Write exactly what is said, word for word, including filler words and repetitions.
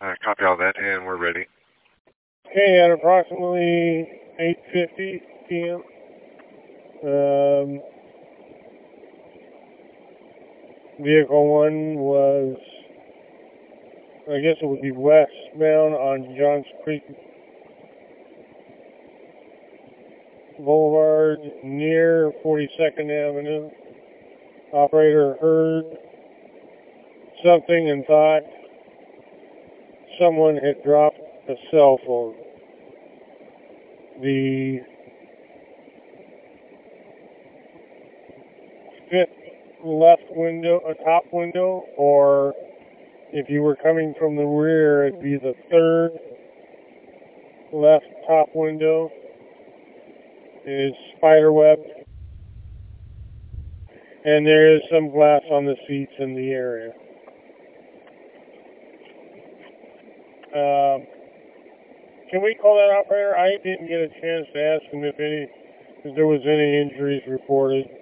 Uh, copy all that, and we're ready. Okay, at approximately eight fifty p m, um, vehicle one was, I guess it would be westbound on Johns Creek Boulevard near forty-second Avenue. Operator heard something and thought someone had dropped a cell phone. The fifth left window, a top window, or if you were coming from the rear, it'd be the third left top window is spiderwebbed, and there is some glass on the seats in the area. Um, can we call that operator? I didn't get a chance to ask him if any, if there was any injuries reported.